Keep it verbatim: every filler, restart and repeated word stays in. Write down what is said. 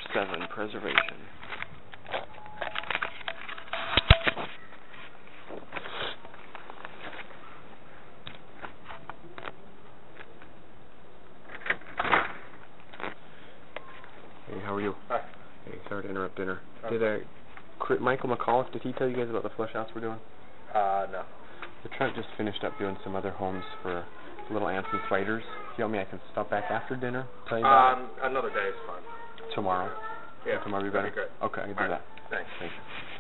seven, preservation. Hey, how are you? Hi. Hey, sorry to interrupt dinner. Oh. Did uh, Michael McAuliffe, did he tell you guys about the flush house we're doing? Uh, no. The Trent just finished up doing some other homes for little ants and spiders. If you want me, I can stop back after dinner, tell you about Um, it. Another day is fine. Tomorrow? Yeah. Tomorrow be better? That'd be great. Okay, I can do All right. that. Thanks. Thanks.